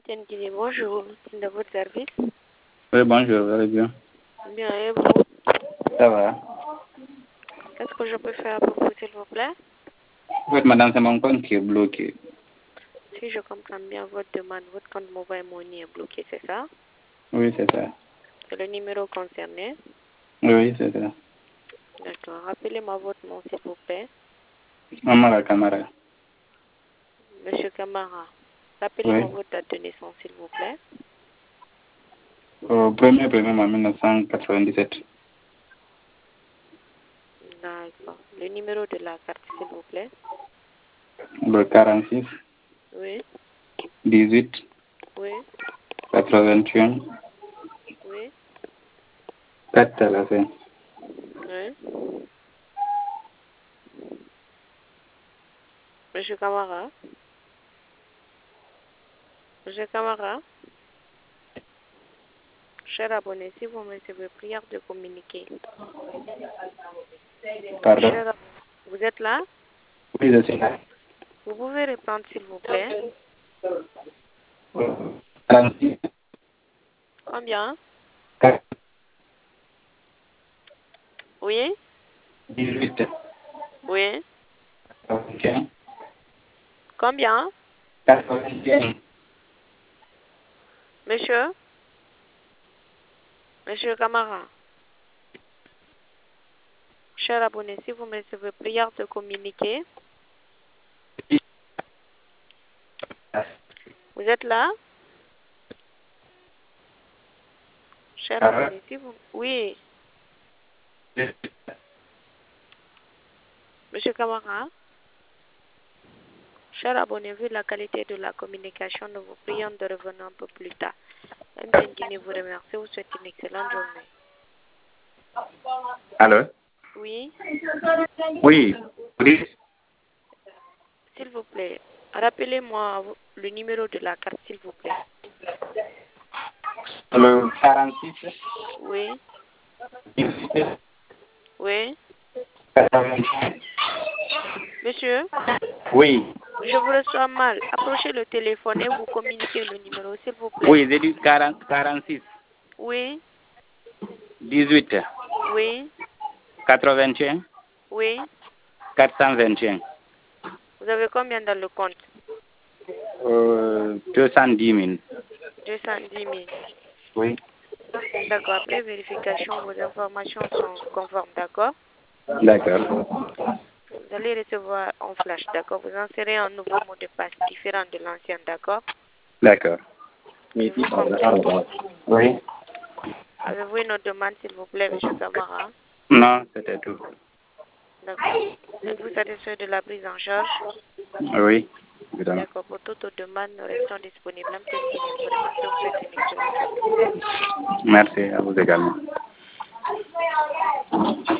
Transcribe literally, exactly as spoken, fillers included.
Tiens, Guinée, bonjour, c'est de votre service. Oui, bonjour, vous allez bien? Bien, et vous? Ça va. Qu'est-ce que je peux faire pour vous, s'il vous plaît? En fait, madame, c'est mon compte qui est bloqué. Si je comprends bien votre demande, votre compte Mobile Money est bloqué, c'est ça? Oui, c'est ça. C'est le numéro concerné? Oui, c'est ça. D'accord. Rappelez-moi votre nom, s'il vous plaît. Amara Camara. Monsieur Camara. Rappelez-moi Oui. votre date de naissance, s'il vous plaît. Au premier premier en mille neuf cent quatre-vingt-dix-sept. D'accord. Le numéro de la carte, s'il vous plaît. Le quarante-six, Oui, dix-huit, oui, quatre-vingt-un, oui, quatre à la fin. oui. Monsieur Camara. Monsieur Camara. Cher abonné, si vous me recevez, prière de communiquer. Pardon? Cher ab- vous êtes là? Oui, je suis là. Vous pouvez reprendre, s'il vous plaît. quarante-six, Combien? quatre, Oui, dix-huit, oui. quatre-vingt-un, Combien? quatre-vingt-un. Monsieur? Monsieur Camara. Cher abonné, si vous me recevez, prière de communiquer. Vous êtes là? Cher abonné, si vous... Oui. Monsieur Camara. Cher abonné, vu la qualité de la communication, nous vous prions de revenir un peu plus tard. M T N Guinée vous remercie, vous souhaite une excellente journée. Allô? Oui, Oui. Oui. s'il vous plaît, rappelez-moi le numéro de la carte, s'il vous plaît. Le quarante-six, Oui, dix-huit, oui. quatre-vingt-un. Monsieur, Oui. je vous reçois mal. Approchez le téléphone et vous communiquez le numéro, s'il vous plaît. Oui, j'ai dit quarante, quarante-six, Oui, dix-huit, oui, quatre-vingt-un, oui. quatre cent vingt et un. Vous avez combien dans le compte? Euh, deux cent dix mille. deux cent dix mille. Oui. D'accord. Après vérification, vos informations sont conformes, d'accord? D'accord. Vous allez recevoir en flash, d'accord? Vous insérez un nouveau mot de passe différent de l'ancien, d'accord? D'accord. Avez-vous compris? Oui. Avez-vous une autre demande, s'il vous plaît, monsieur Camara? Non, c'était tout. D'accord. Êtes-vous satisfait de la prise en charge? Oui. Évidemment. D'accord. Pour toute autre demande, nous restons disponibles. M T N Guinée vous remercie. Vous souhaite une excellente journée. Merci à vous également.